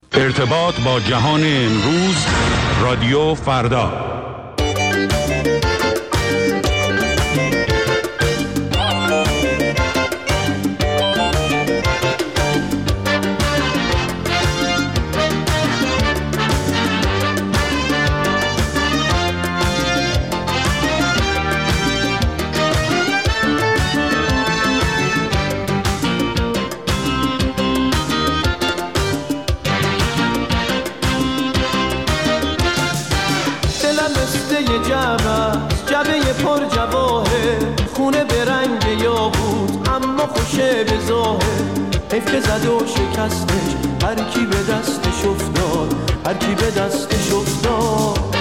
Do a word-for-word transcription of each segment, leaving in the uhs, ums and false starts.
ارتباط با جهان امروز، رادیو فردا. جبه پر جواهر، خونه به رنگ یاقوت اما خوشه به ظاهر. حیف که زد و شکستش، هر کی به دستش افتاد، هر کی به دستش افتاد.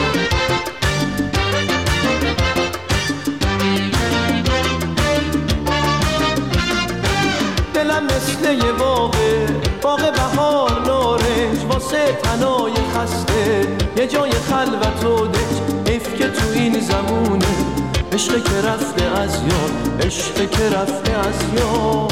دلم مثل یه باغه، باغ بهار نارنج، واسه تنای خسته یه جای خلوت و دنج. حیف که تو این زمونه عشق که رفته از یاد، عشق که رفته از یاد.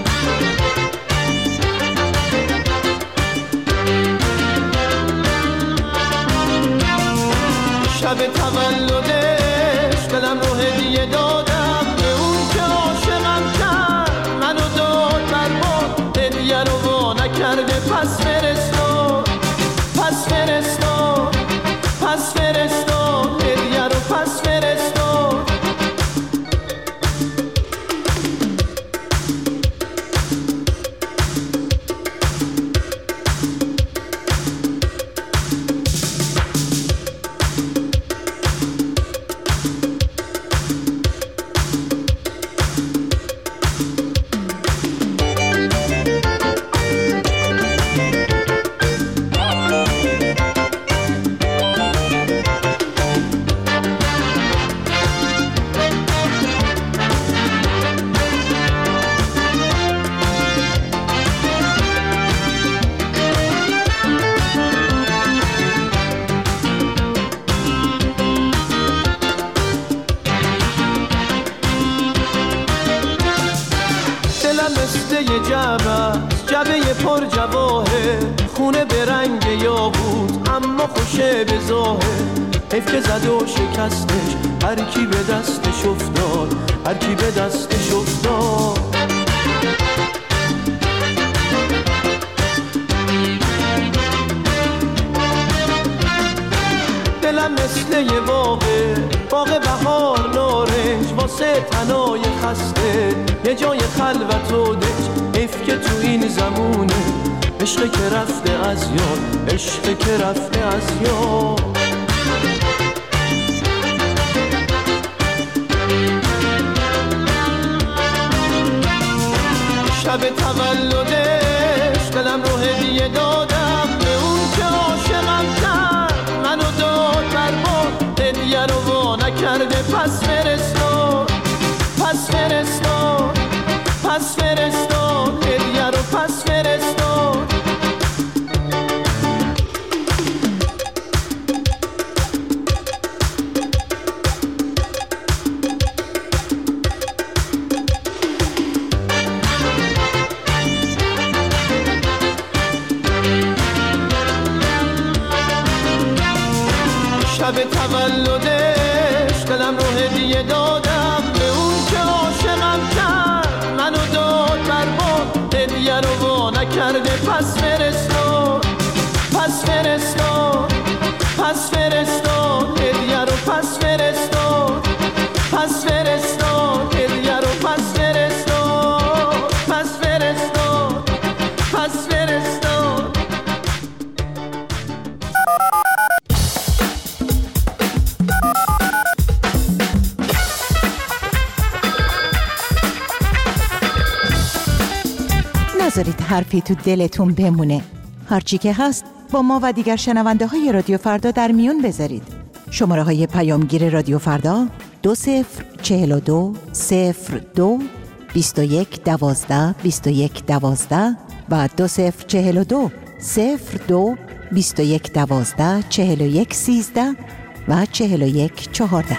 شب تولدش دلم رو هدیه دادم به اون که عاشقم کرد، منو داد برباد، هدیه رو وا نکرده. پس فرستاد، پس فرستاد، پس فرستاد، هدیه رو پس فرستاد. جبه پر جواهر، خونه به رنگ یاقوت اما خوشه به ظاهر. حیف که زد و شکستش، هر کی به دستش افتاد، هر کی به دستش افتاد. دلم مثل یه باغه، باغ بهار نارنج، واسه تنای خسته یه جای خلوت و دنج. حیف که تو این زمونه عشق که رفته از یاد، عشق که رفته از یاد. شب تولدش دلم رو هدیه دادم به اون که عاشقم کرد، منو داد برباد، هدیه رو وا نکرده. پس فرستاد، پس فرستاد، پس فرستاد، هدیه رو پس فرستاد. شب تولدش دلم رو هدیه دادم به اون که عاشقم کرد، منو داد برباد، هدیه رو وا نکرده. پس فرستاد، پس فرستاد، پس فرستاد، هدیه رو پس فرستاد، پس فرستاد، هدیه رو پس فرستاد، پس فرستاد، پس فرستاد. نذارید حرفی تو دلتون بمونه. هرچی که هست با ما و دیگر شنونده های رادیو فردا در میون بذارید. شماره های پیامگیر رادیو فردا دو صفر چهل و دو صفر دو بیست و یک دوازده بیست و یک دوازده و دو صفر چهل و دو صفر دو بیست و یک دوازده چهل و یک سیزده و چهل و یک چهارده.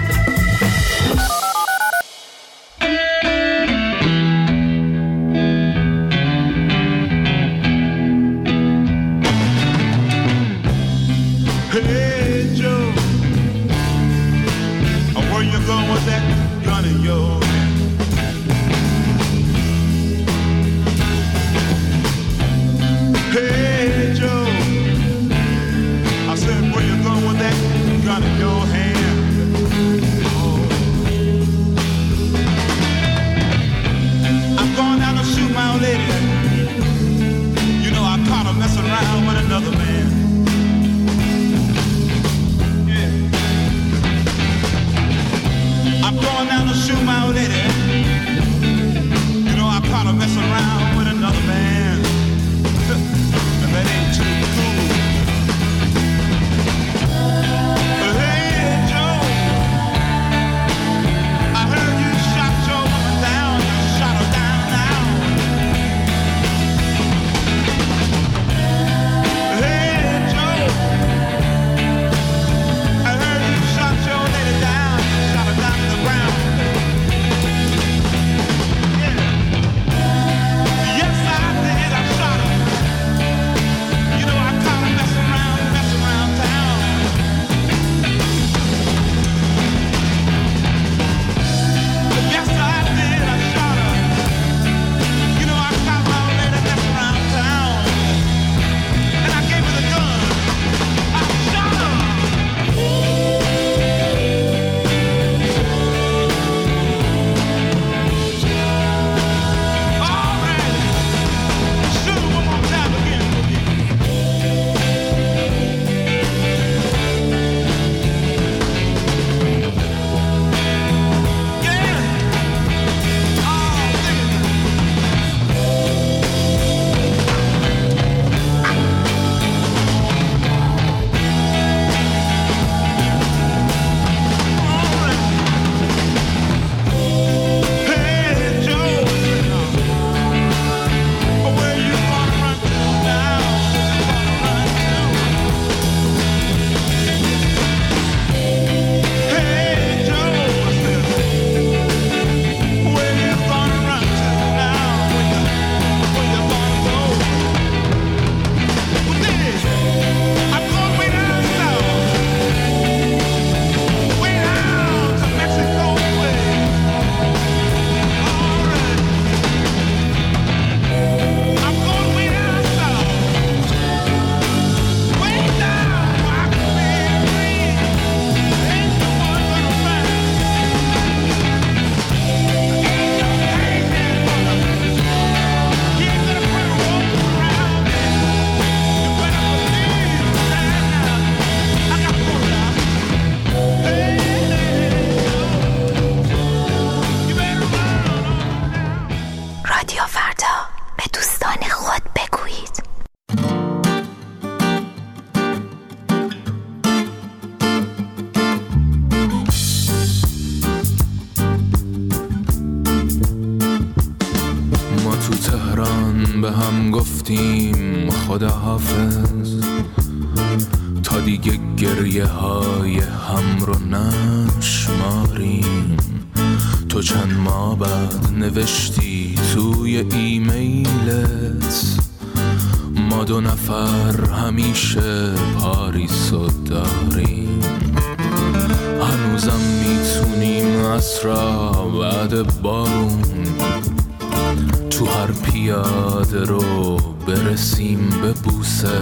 گفتیم خداحافظ، تا دیگه گریه های هم رو نشماریم. تو چند ماه بعد نوشتی توی ایمیلت ما دو نفر همیشه پاریسو داریم. هنوزم میتونیم عصرا بعد بارون تو هر پیاده رو برسیم به بوسه.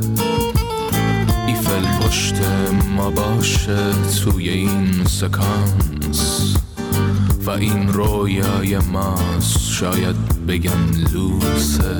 ایفل پشت ما باشه توی این سکانس و این رویای ماست، شاید بگن لوسه.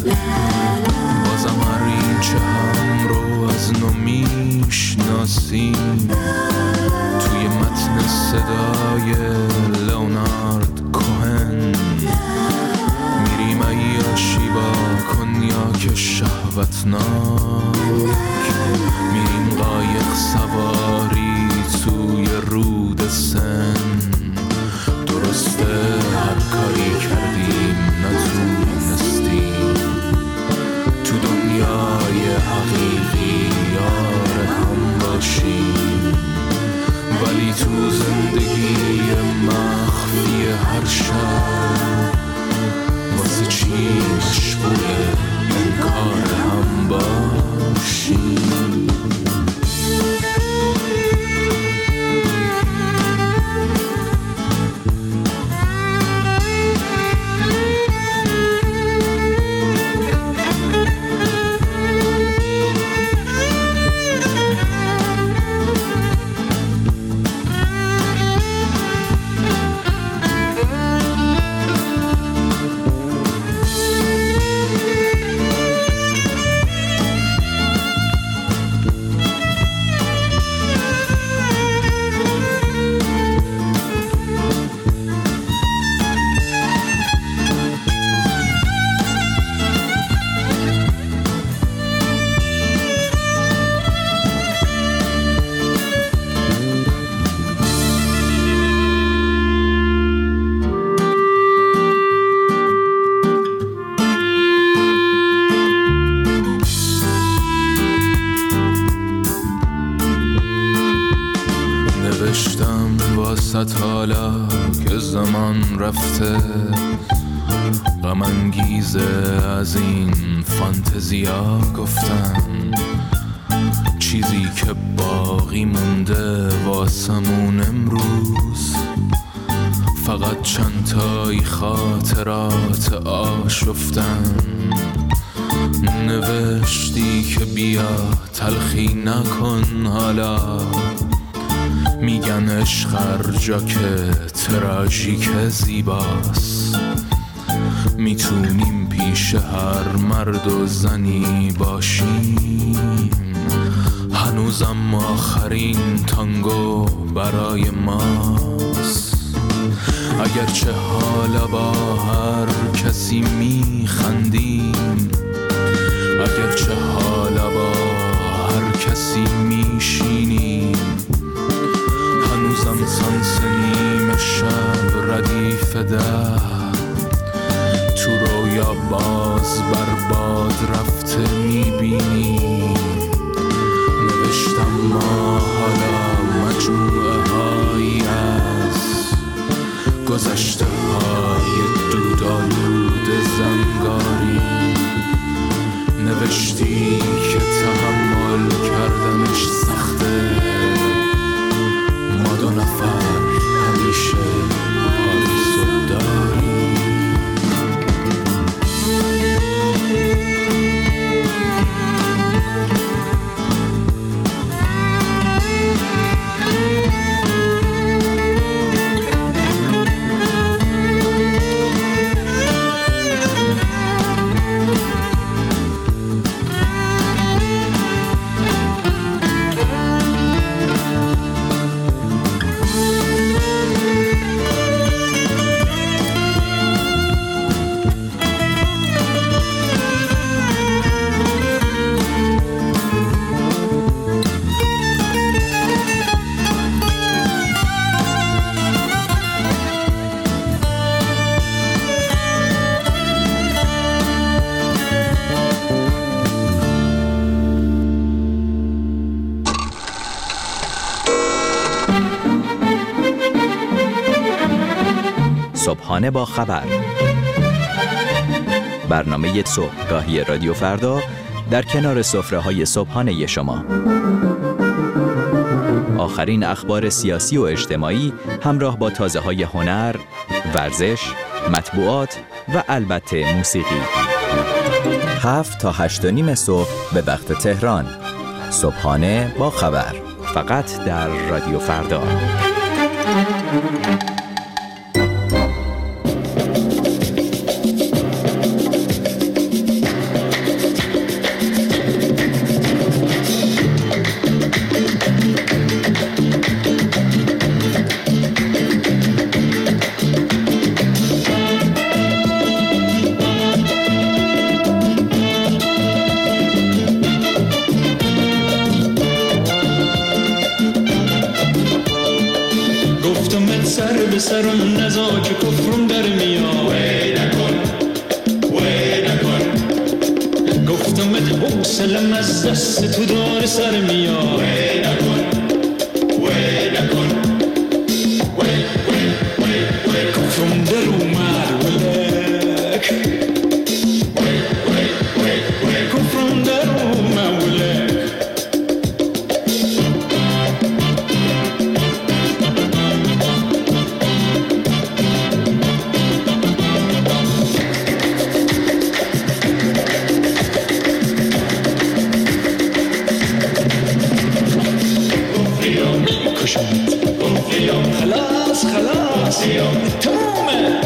بازم هر این چه هم رو از نو میشناسیم توی متن صدای لئونارد کوهن. میریم عیاشی با کنیاک شهوتناک، میریم قایق سواری توی رود سن. درسته هر کاری کردیم نتونستیم تو دنیای حقیقی یار هم باشیم، ولی تو زندگی مخفی هر شب واسه چی مشغول انکار هم باشیم. حالا که زمان رفته غم انگیزه از این فانتزیا گفتم، چیزی که باقی مونده واسمون امروز فقط چند تایی خاطرات آشفتن. نوشتی که بیا تلخی نکن حالا، میگن عشق هر جا که تراژیک زیباست، میتونیم پیش هر مرد و زنی باشیم. هنوزم آخرین تانگو برای ماست، اگرچه حالا با هر کسی میخندیم، اگرچه حالا با هر کسی میشینیم، هنوزم سانس نیم شب ردیف ده تو رویا باز بر باد رفته میبینیم. نوشتم ما حالا مجموعه هایی از گذشته های دودالود زنگاری، نوشتی که تحمل کردنش سخته، ما دو نفر همیشه پاریسو داریم. صبحانه با خبر. برنامه صبحگاهی رادیو فردا در کنار سفره‌های صبحانه شما. آخرین اخبار سیاسی و اجتماعی همراه با تازه‌های هنر، ورزش، مطبوعات و البته موسیقی. هفت تا هشت و نیم صبح به وقت تهران. صبحانه با خبر. فقط در رادیو فردا. سرم نزا که کفرم در میاد وی نکن وی نکن گفتمت حوصلم از دست تو دار سر میاد وی نکن وی نکن وی وی وی وی کفرم در اومد ولک وی وی وی وی کفرم در اومد ولک خلاص خلاص تمومه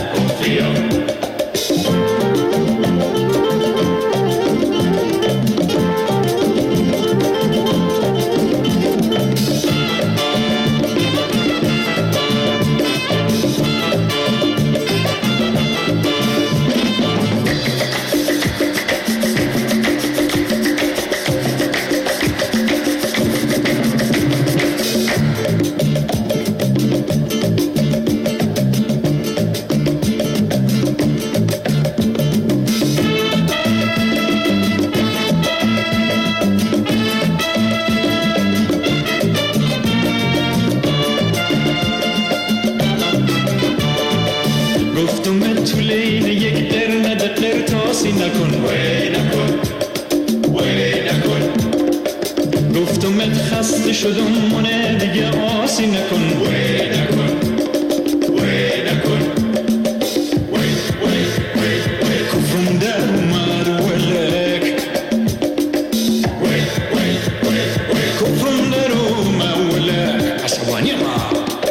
شدم مونه دیگه آسی نکن وی نکن وی نکن وی وی وی وی کفرم در اومد ولک وی وی وی وی کفرم در اومد ولک عصبانی ما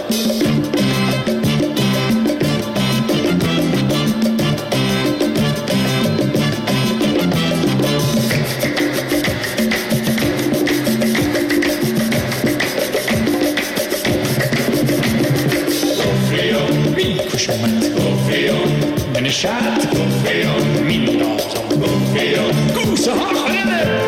نشد گفیان میندازم گفیان گوشه ها خرده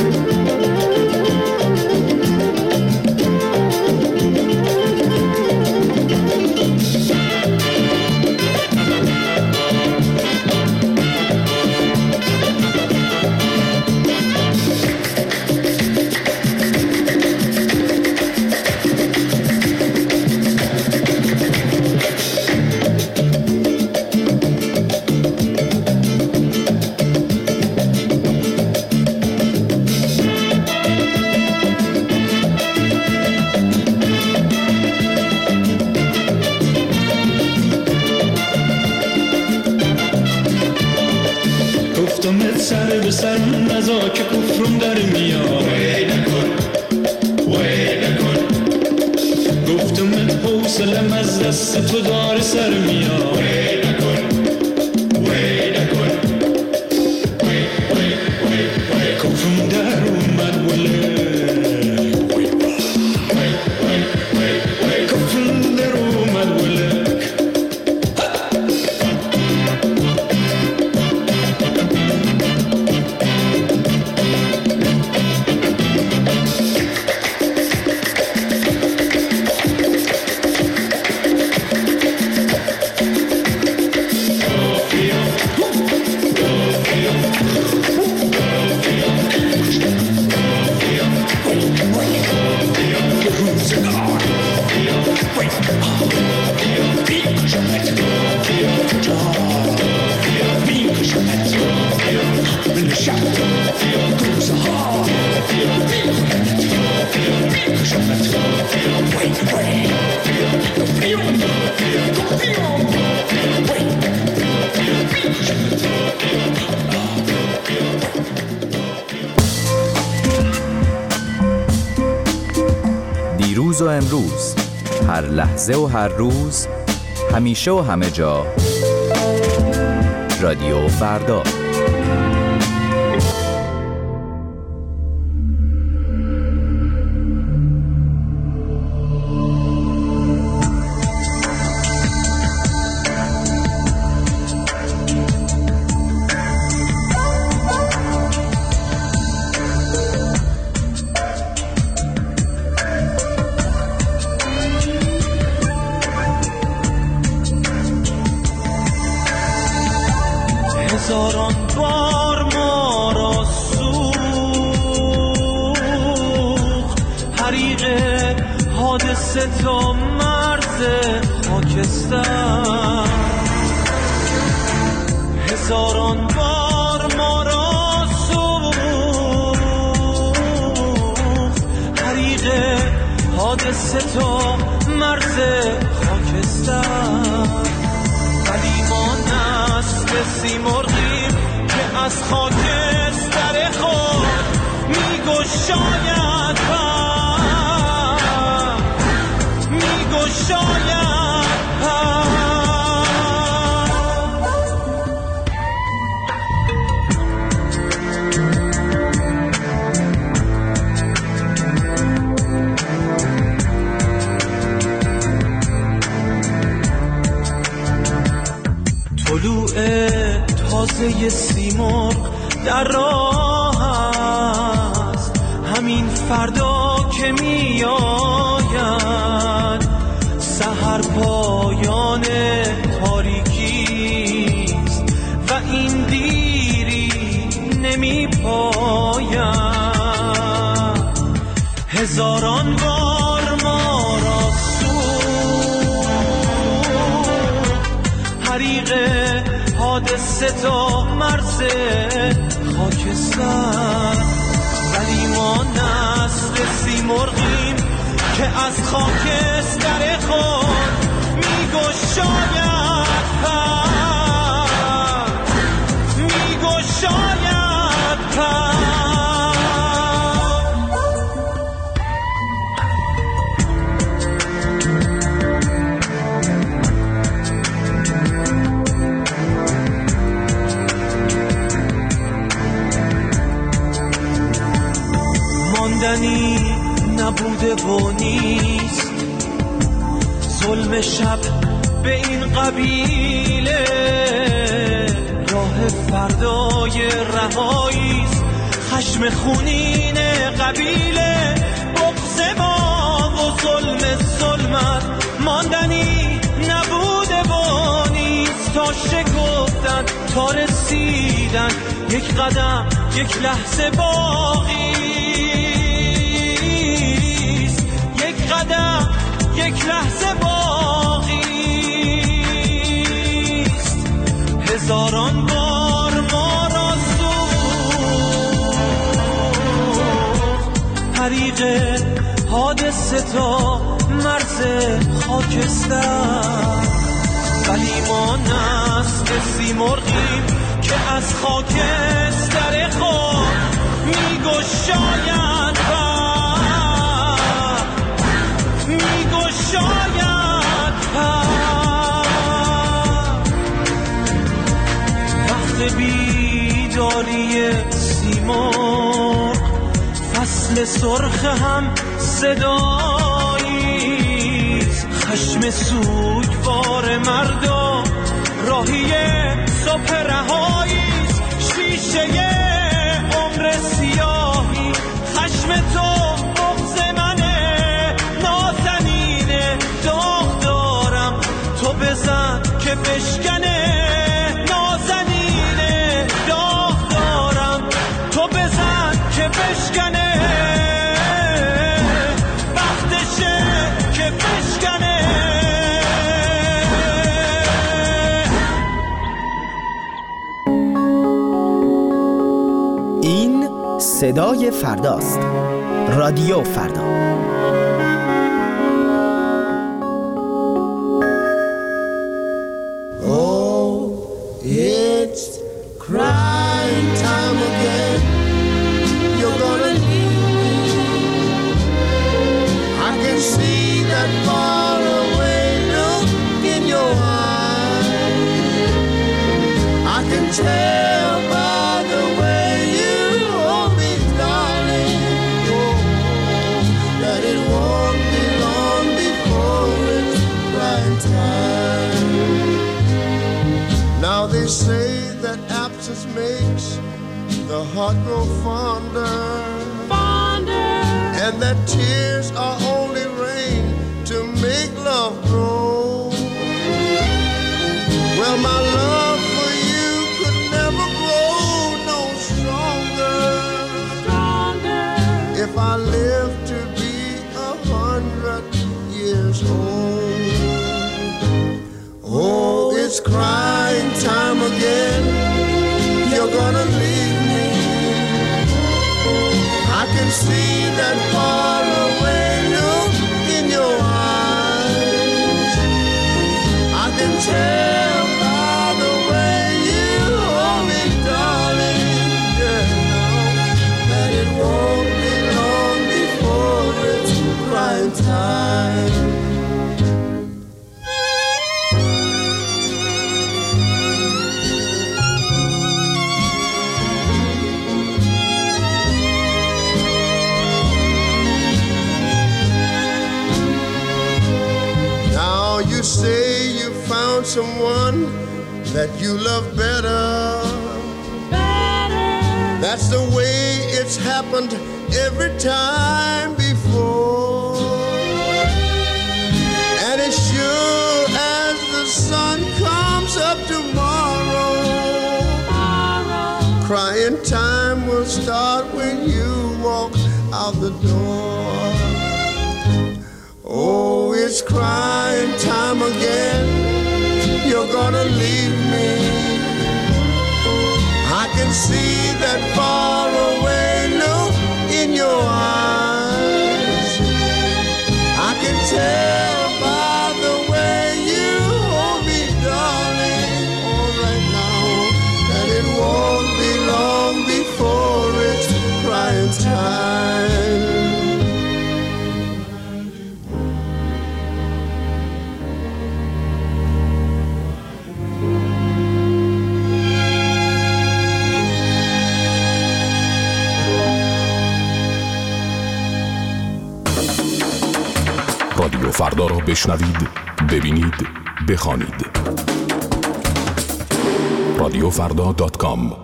سر به سر نزا که کفرم در میاد وی نکن وی نکن گفتمت حوصلم از دست تو دار سر میاد وی نکن وی نکن وی وی وی وی کفرم در اومد ولک وی وی وی وی وی کفرم در اومد ولک دیروز و امروز، هر لحظه و هر روز، همیشه و همه جا. رادیو فردا. هزاران بار ما را سوخت حریق حادثه تا مرز خاکستر. هزاران بار ما را سوخت حریق حادثه تا مرز خاکستر. ولی ما نسل سیمرغیم که از خاکستر خود میگشاید پر، میگشاید پر. طلوع تازه سیمرغ در راه است، همین فردا که می آید. سحر پایان تاریکیست و این دیری نمی پاید. هزاران بار ما را حریق حادثه تا مرز خاکستر. ولی ما نسل سیمرغیم که از خاکستر خود میگشاید پر، میگشاید پر. ماندنی نبوده و نیست ظلم شب به این قبیله. راه فردای رهاییست خشم خونین قبیله. بغض ما و ظلم ظلمت ماندنی نبوده و نیست. تا شکفتن تا رسیدن یک قدم یک لحظه باقی، یک قدم یک لحظه باقی است. هزاران بار ما را سوخت حریق حادثه تا مرز خاکستر. ولی ما نسل سیمرغیم که از خاکستر خود میگشاید پر، میگشاید پر. وقت بیداری سیمرغ فصل سرخ هم صداییست. خشم سوگوار مردم راهی صبح رهاییست. شیشه عمر سیاهی خشم تو بغض منه. نازنینه داغ دارم تو بزن که بشکنه. نازنینه داغ دارم تو بزن که بشکنه. وقتشه که بشکنه. این صدای فرداست. رادیو فردا. See heart grow fonder, fonder, and that tears are only rain to make love grow. Well, my love for you could never grow no stronger, stronger, if I live to be a hundred years old. Oh, it's crying time again, you're gonna leave me. I can see that far away look in your eyes. I can tell by the way you hold me, darling, yeah, that it won't be long before it's crying time. Say you found someone that you love better. Better. That's the way it's happened every time before. And as sure as the sun comes up tomorrow, tomorrow, crying time will start when you walk out the door. Oh, it's crying time again, you're gonna leave me. I can see that far away look in your eyes. I can tell by the way you hold me, darling, all right now, that it won't be long before it's crying time. رادیو فردا را بشنوید، ببینید، بخوانید. رادیو فردا دات کام.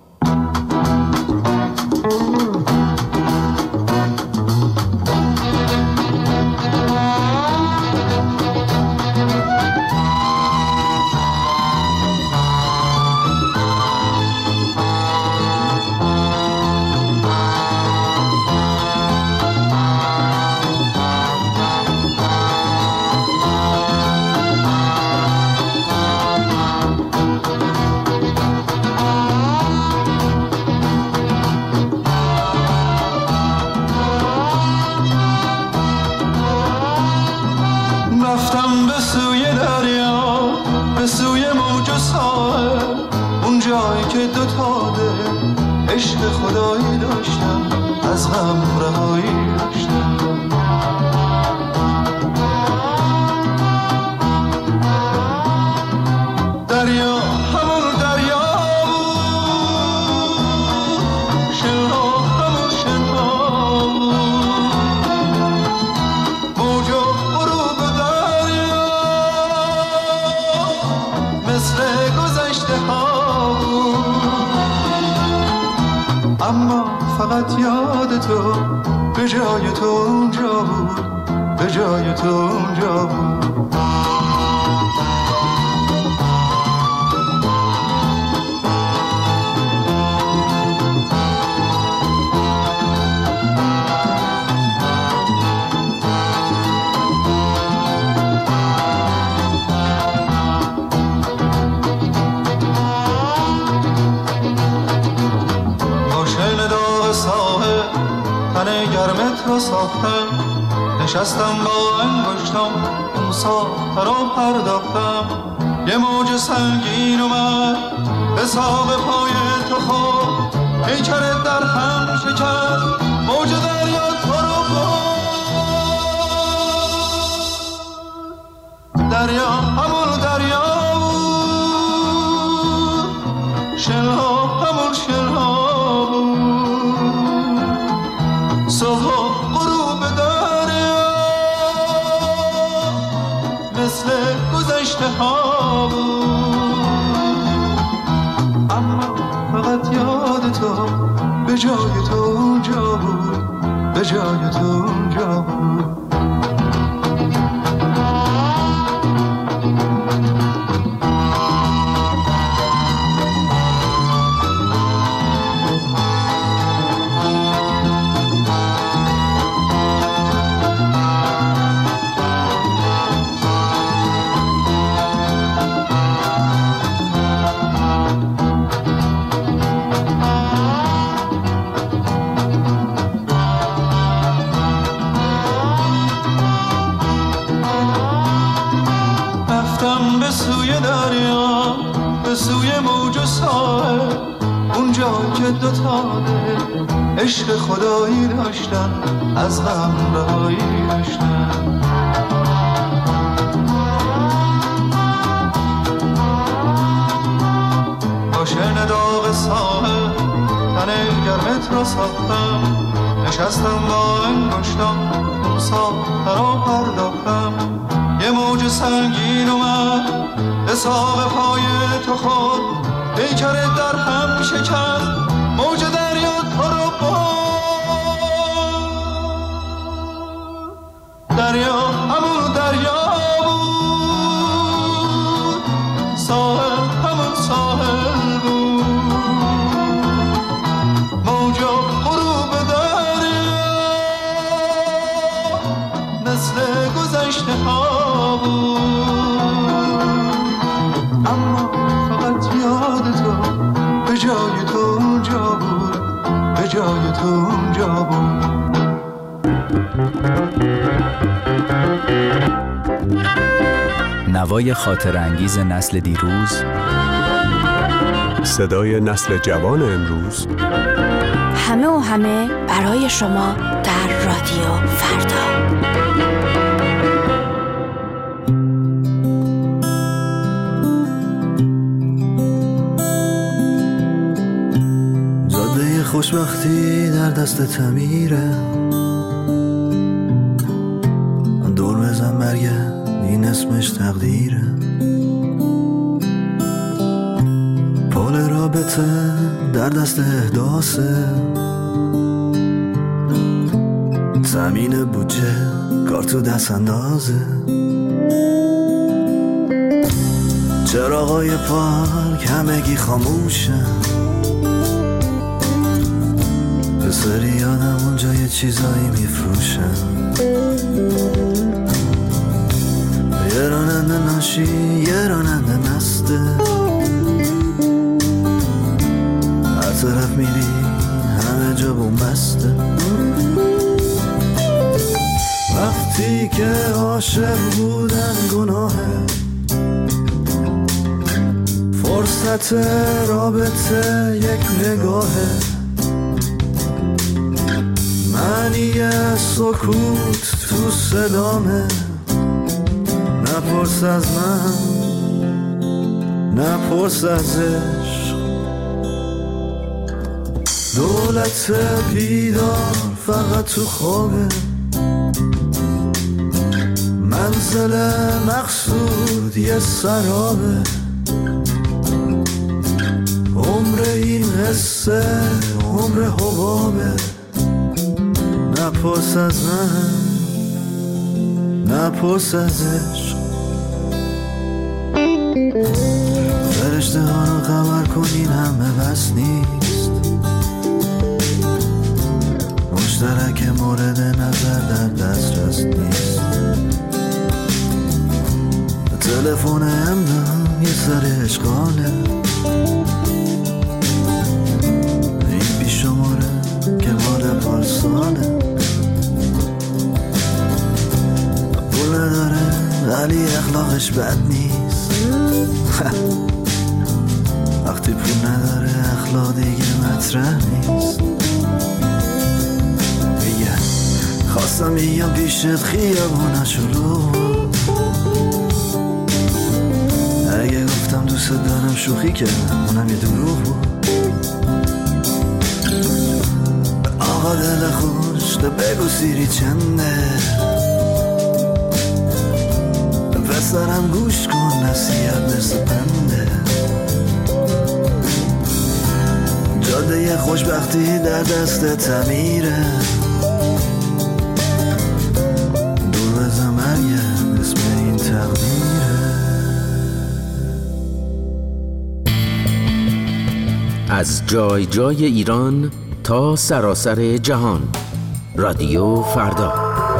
عشق خدایی داشتم، از غم رهایی داشتم. دریا همون دریا بود، شنها همون شنها بود، موج و غروب دریا مثل گذشته ها بود. اما فقط یاد تو به جای تو اونجا بود، به جای تو اونجا بود. گرمت رو ساختم، نشستم با انگشتم اون ساخته رو پرداختم. یه موج سنگین اومد به ساق پای تو خورد، پیکرت در هم شکست، موج دریا تو رو برد. دریا همون دریا بود، شنها همون شنها بود. صبح و غروب دریا مثل گذشته ها بود. اما فقط یاد تو جای تو اونجا بود، به جای تو اونجا بود. عشق خدایی داشتن، از غم رهایی داشتن. با شعر داغ ساحل تن گرمت را ساختم، نشستم با انگشتم مسافر را پرداختم. یه موج سنگین اومد به ساق پای تو خود، پیکرت در هم شکست، موج دریا تو رو برد. دریا همون دریا بود، ساحل همون ساحل بود. موجا غروب دریا مثل گذشته ها بود. اما فقط یاد تو به جای تو اونجا بود، به جای تو اونجا بود. نوای خاطر انگیز نسل دیروز، صدای نسل جوان امروز، همه و همه برای شما در رادیو فردا. جاده خوشبختی در دست تمیره، دور بزن برگرد این اسمش تقدیره. پول رابطه در دست احداثه، زمین بودجه کار تو دست اندازه. چراغای پارک همگی خاموشن، پسری یادم اونجا یه چیزایی میفروشن. یه راننده ناشی یه راننده مسته، هر طرف میری همه جا بومبسته. وقتی که عاشق بودن گناهه، فرصت رابطه یک نگاهه. معنی سکوت تو صدامه، نپرس از من نپرس از عشق. دولت بیدار فقط تو خوابه، منزل مقصود یه سرابه. عمر این قصه عمر حبابه، نپرس از من نپرس از عشق. فرشته ها رو خبر کنین همه بس نیست، مشترک مورد نظر در دسترس نیست. تلفن امنم یه سر اشغاله، این پیش شماره که مال پارساله. پول نداره ولی اخلاقش بد نیست، وقتی پول نداره اخلاق دیگه مطرح نیست. میگه خواستم بیام پیشت خیابونش رو، اگه گفتم دوست دارم شوخی کردم اونم یه دروغ بود. آقا دل خوش تو بگو سیری چنده، پسرم گوش کن نصیحت مثل پنده. جاده خوشبختی در دست تمیره، دور بزن مریم اسم این تقدیره. از جای جای ایران تا سراسر جهان، رادیو فردا.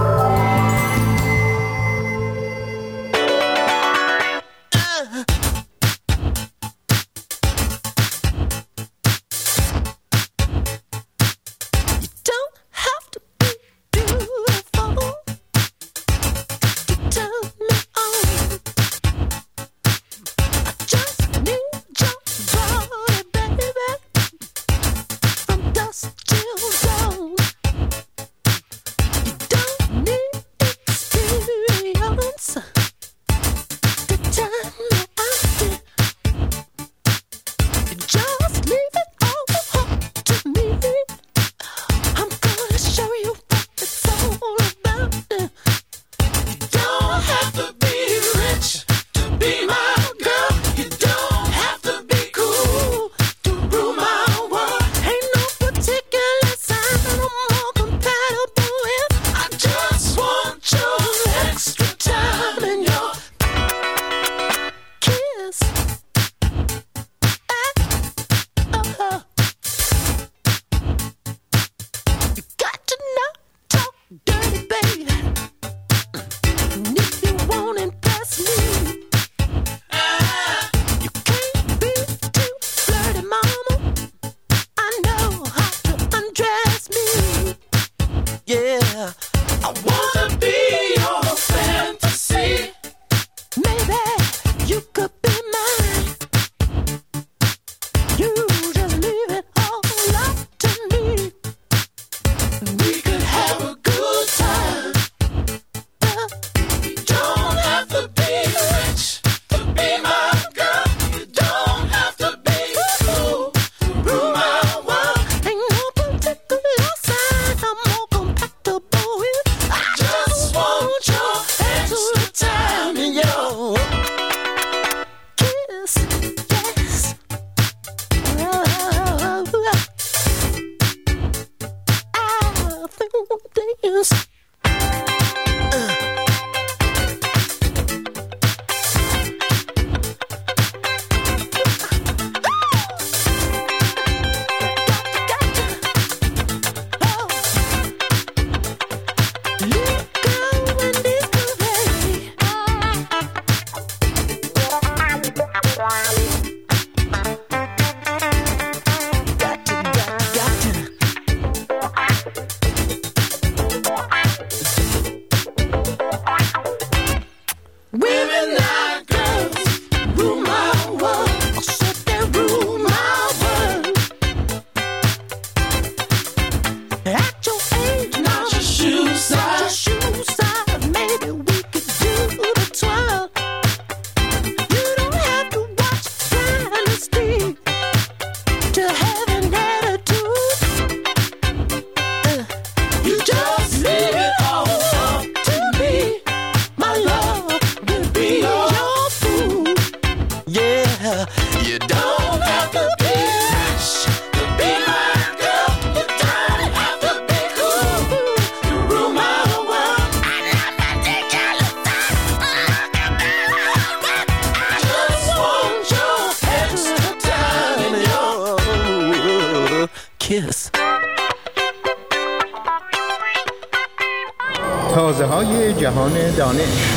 تازه های جهان دانش.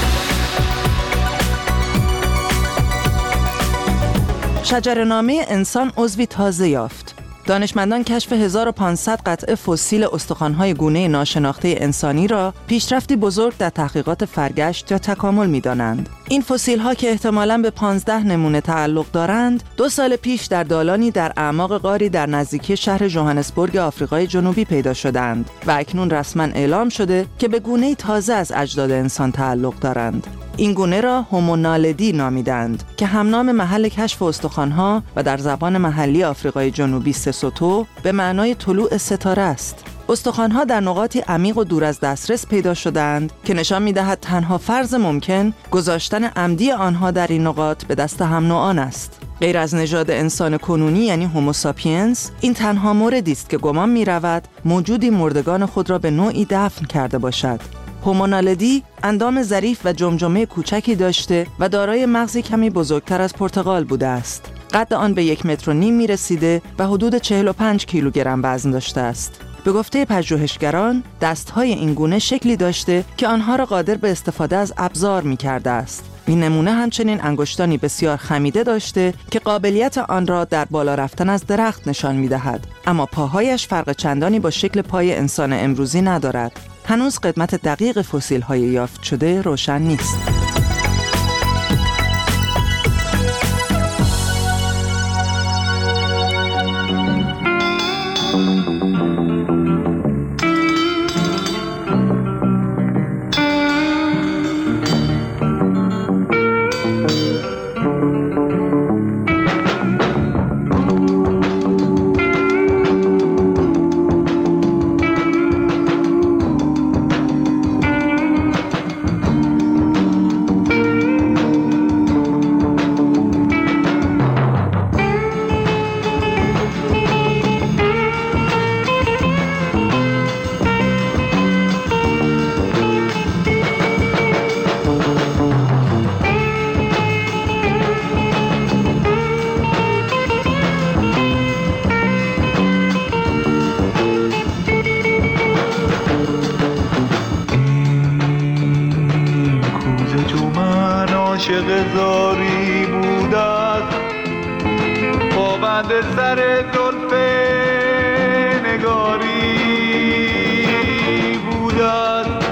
شجره‌نامه انسان عضوی تازه یافت. دانشمندان کشف هزار و پانصد قطعه فسیل استخوان‌های گونه ناشناخته انسانی را پیشرفتی بزرگ در تحقیقات فرگشت یا تکامل می‌دانند. این فسیل‌ها که احتمالاً به پانزده نمونه تعلق دارند، دو سال پیش در دالانی در اعماق غاری در نزدیکی شهر ژوهانسبورگ آفریقای جنوبی پیدا شدند و اکنون رسما اعلام شده که به گونه‌ای تازه از اجداد انسان تعلق دارند. این گونه را هومونالدی نامیدند که همنام محل کشف استخوان‌ها و در زبان محلی آفریقای جنوبی سسوتو به معنای طلوع ستاره است. استخوان‌ها در نقاطی عمیق و دور از دسترس پیدا شدند که نشان می‌دهد تنها فرض ممکن گذاشتن عمدی آنها در این نقاط به دست هم نوعان است. غیر از نژاد انسان کنونی یعنی هوموساپینس، این تنها موردی است که گمان می‌رود موجودی مردگان خود را به نوعی دفن کرده باشد. هومو نالدی اندام ظریف و جمجمه کوچکی داشته و دارای مغزی کمی بزرگتر از پرتقال بوده است. قد آن به یک متر و نیم می رسیده و حدود چهل و پنج کیلوگرم وزن داشته است. به گفته پژوهشگران، دستهای این گونه شکلی داشته که آنها را قادر به استفاده از ابزار می کرده است. این نمونه همچنین انگشتانی بسیار خمیده داشته که قابلیت آن را در بالا رفتن از درخت نشان می دهد. اما پاهایش فرق چندانی با شکل پای انسان امروزی ندارد. هنوز قدمت دقیق فسیل‌های یافت شده روشن نیست. زاری بود است پابند سر زلف نگاری بود است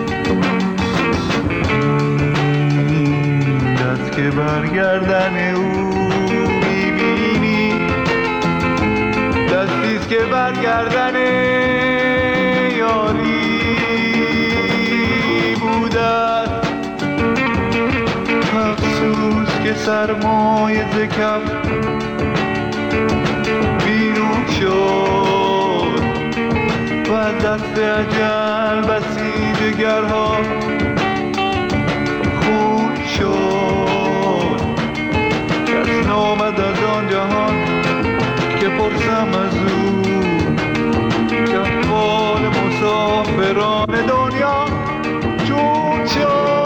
دست که برگردن او میبینی دستیست که برگردن یاری بود است افسوس که سرمایه ز کف بیرون شد و از دست اجل بسی جگرها خون شد کس نامد از آن جهان که پرسم از او که احوال مسافران دنیا چون شد.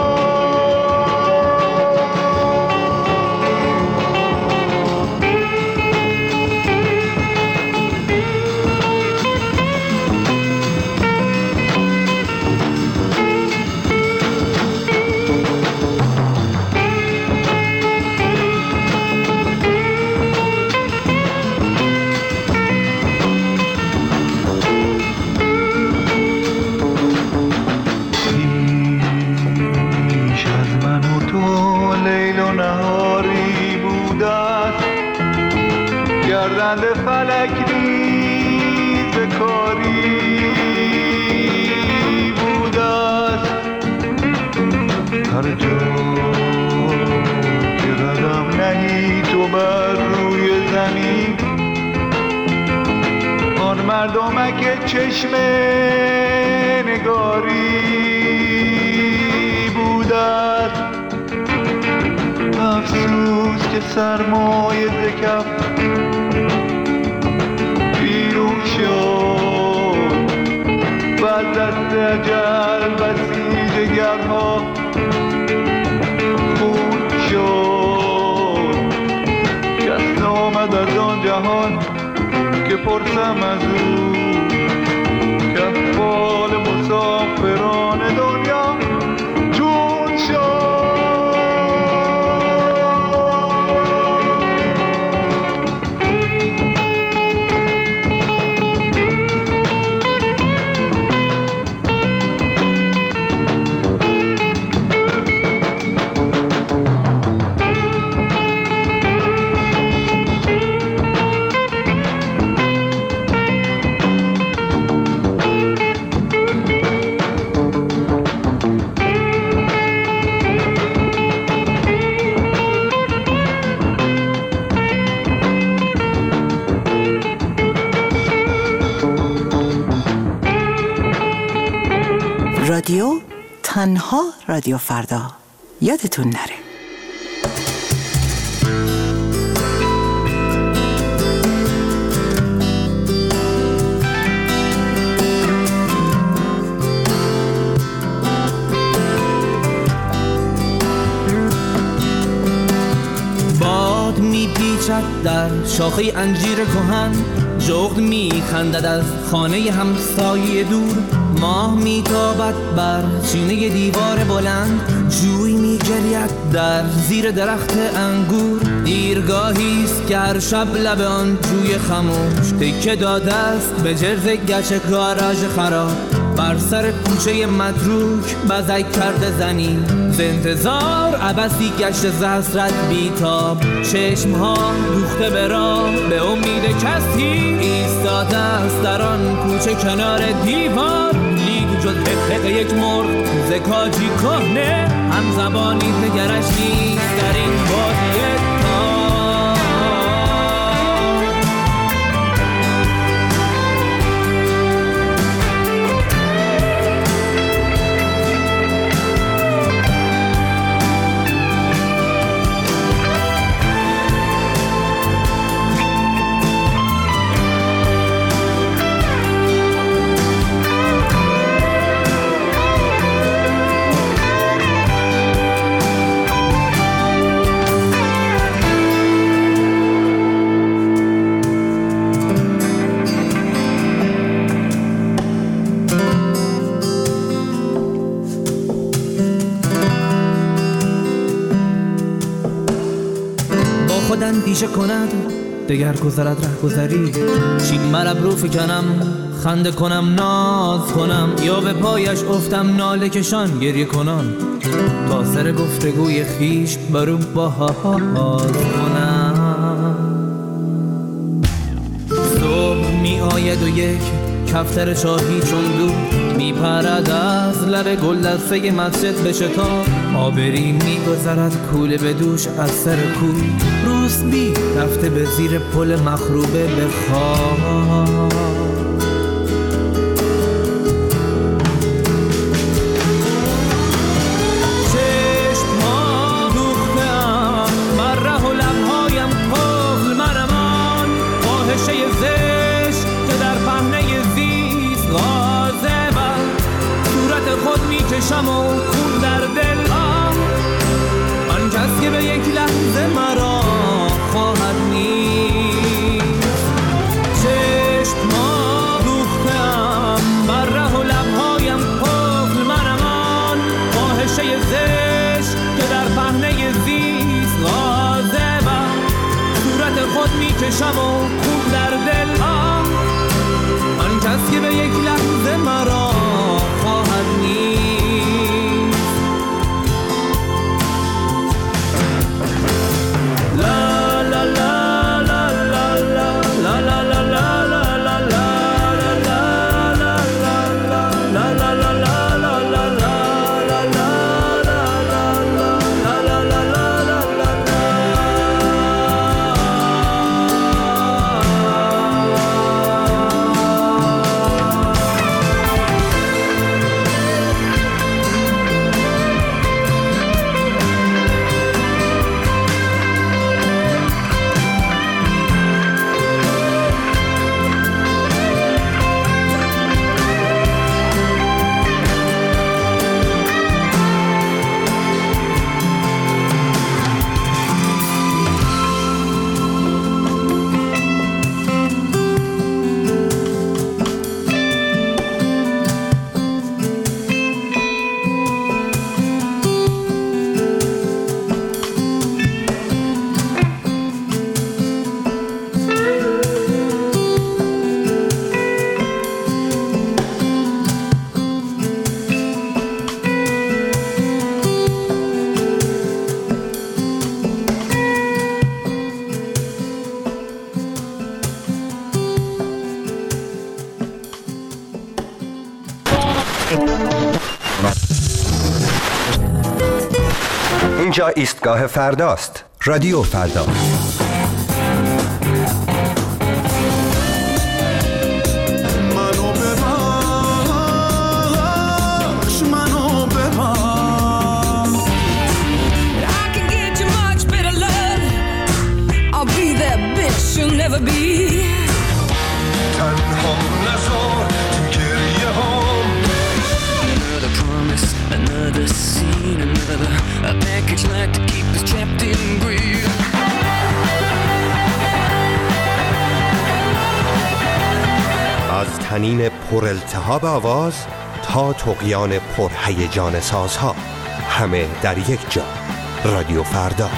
گردند فلک نیز کاری بود است هر جا که قدم نهی تو بر روی زمین آن مردمک چشم نگاری بود است افسوس که سرمایه ز کف بیرون شد و از دست اجل بسی جگرها خون شد کس نامد از آن جهان که پرسم از او که احوال مسافران دنیا چون شد. رادیو تنها رادیو فردا یادتون نره. کشد در شاخه انجیر کهن، جغد میخندد از خانه همسایه دور، ماه میتابد بر چینه دیوار بلند، جوی میگرید در زیر درخت انگور. دیرگاهیست که هر شب لب آن جوی خموش تکه داده است به جرز گچ گاراژ خراب. بر سر کوچه متروک بزک کرده زنی، ز انتظار عبثی گشت ز حسرت بیتاب. چشمها دوخته به راه به امید کسی ایستاده است در آن کوچه کنار دیوار. لیک جز حقق یک مرغ ز کاجی کهنه، هم زبانی نگرش نیست در این بادیه. اندیشه کند دگر گذرد ره گذری، چین مرب رو فکنم خنده کنم ناز کنم، یا به پایش افتم ناله کشان گریه کنم، تا سر گفتگوی خیش برو باز کنم. صبح می آید و یک کفتر شاهی چون دو می پرد از لب گل دسته مسجد به شتاب. آبری می گذرد کوله به دوش از سر کوی، روسبی رفته به زیر پل مخروبه به خواب. چشم‌ها دوخته‌ام بر ره و لب‌هایم قفل منمان، فاحشه زشت که در پهنه زیست غاضبم، صورت خود می‌کشم و خون در دلم، آن کس که به یک لحظه مرا خواهد نیست. چشم‌ها دوخته‌ام بر ره و لب‌هایم قفل منمان، فاحشه زشت که در پهنه زیست غاضبم، صورت خود می‌کشم و خون در دلم، آن کس که به یک لحظه مرا خواهد نیست. اینجا ایستگاه فرداست. رادیو فردا. منو ببخش، منو ببخش. I can get you much better love. I'll be that bitch you'll never be. تنها نذار تو گریه هام. Another promise, another scene, another a package like to keep us trapped in greed. آنین پرالتهاب آواز تا طغیان پرهیجان سازها، همه در یک جا. رادیو فردا.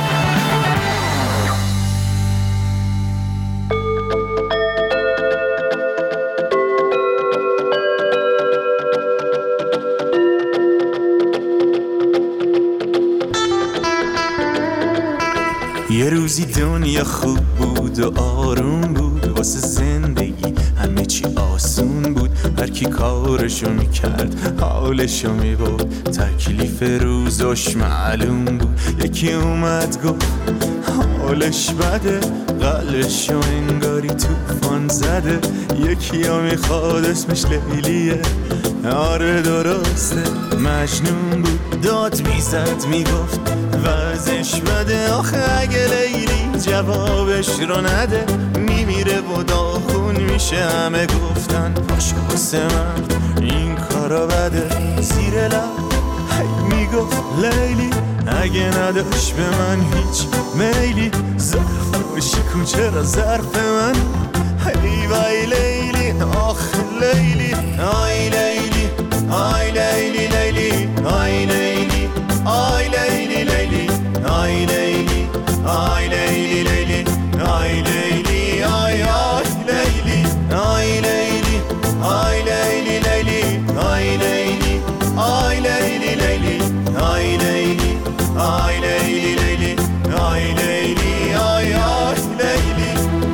یه روزی دنیا خوب بود و آروم بود، واسه زندگی همه چی آسون بود. هر کی کارشو میکرد حالشو میبرد، تکلیف روزش معلوم بود. یکی اومد گفت حالش بده، قلبشو انگاری توفان زده. یکی ها میخواد اسمش لیلیه، آره درسته مجنون بود. داد میزد میگفت وضعش بده، آخه اگه لیلی جوابش رو نده میمیره و داغون میشه. همه گفتن پاش واسه من این کارا بده. زیر لب هی میگفت لیلی اگه نداشت به من هیچ میلی، ظرفش کن چرا ظرف من. هی وای لیلی آخ لیلی، آی لیلی آی لیلی لیلی آی لیلی آی لیلی لیلی آی لیلی آی لیلی لیلی آی لیلی آی آی لیلی آی لیلی آی لیلی لیلی آی لیلی آی لیلی لیلی آی لیلی آی لیلی لیلی آی لیلی آی آی لیلی.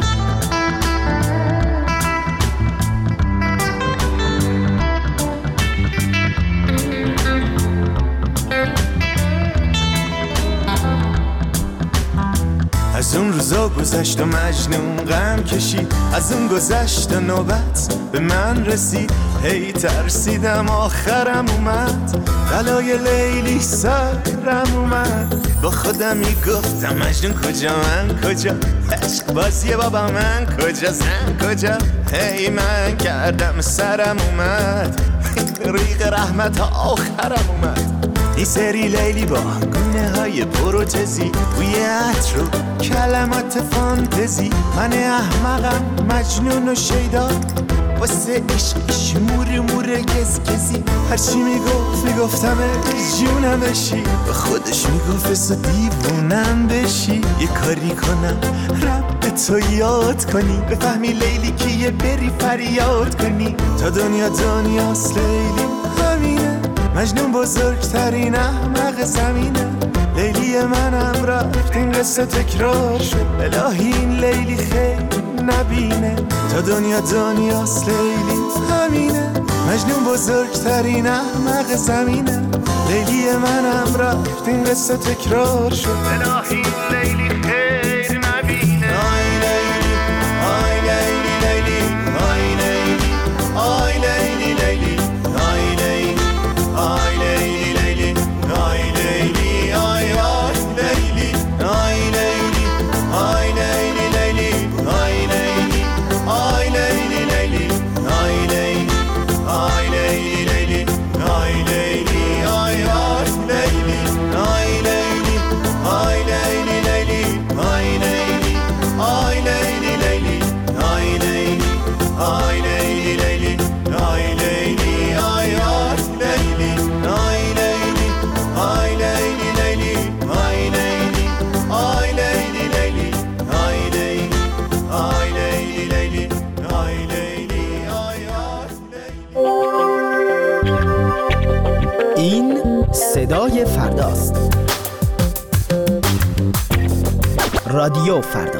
از اون روزا گذشت و مجنون غم کشید، از اون گذشت و نوبت به من رسید. هی ترسیدم آخرم اومد، بلای لیلی سرم اومد. با خودم میگفتم مجنون کجا من کجا، عشق بازی بابا من کجا زن کجا. هی من کردم سرم اومد، ریق رحمت آخرم اومد. این سری لیلی با گونه های پروتزی، بوی عطر و کلمات فانتزی. من احمقم مجنون و شیدا، واسه عشقش مور مور گز گزی. هرچی میگفت میگفتم جونم بشی، به خودش میگفت بسا دیوونم بشی. یه کاری کنم رب تو یاد کنی، بفهمی لیلی که یه بری فریاد کنی. تا دنیا دنیاست لیلی همینه، مجنون بزرگترین احمق زمینه. لیلی منم رفت این قصه تکرار شد، الهی این لیلی خیلی نبینه. تا دنیا دنیاست لیلی همینه، مجنون بزرگترین احمق زمینه. لیلی منم رفت این قصه تکرار شد، الهی این لیلی خیلی نبینه. آی لیلی آی لیلی لیلی آی لیلی آی لیلی لیلی آی لیلی آی لیلی لیلی آی لیلی آی آی لیلی آی لیلی آی لیلی لیلی آی لیلی آی لیلی لیلی آی لیلی آی لیلی لیلی آی لیلی آی آی لیلی آی لیلی آی لیلی لیلی آی لیلی آی لیلی لیلی آی لیلی آی لیلی لیلی آی لیلی آی آی لیلی آی لیلی آی لیلی لیلی آی لیلی آی لیلی لیلی آی لیلی آی لیلی لیلی آی لیلی آی آی. این صدای فرداست. رادیو فردا.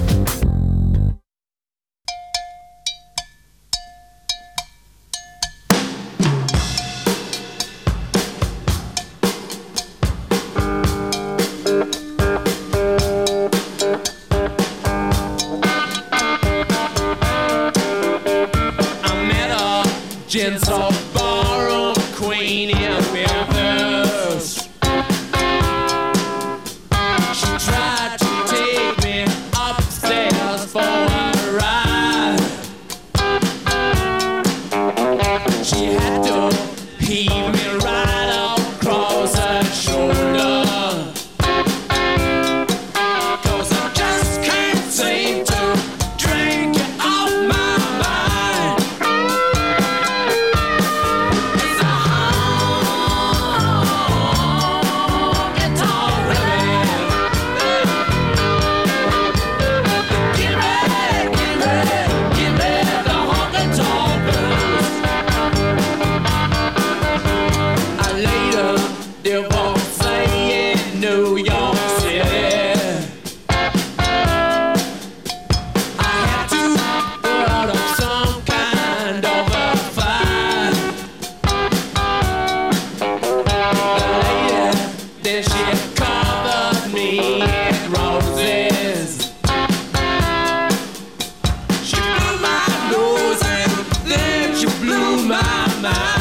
Gentle ballroom queen in Memphis. She tried to take me upstairs for a ride. She had to heave me right across her shoulder, 'cause I just can't seem to drink it off my mind. my, my.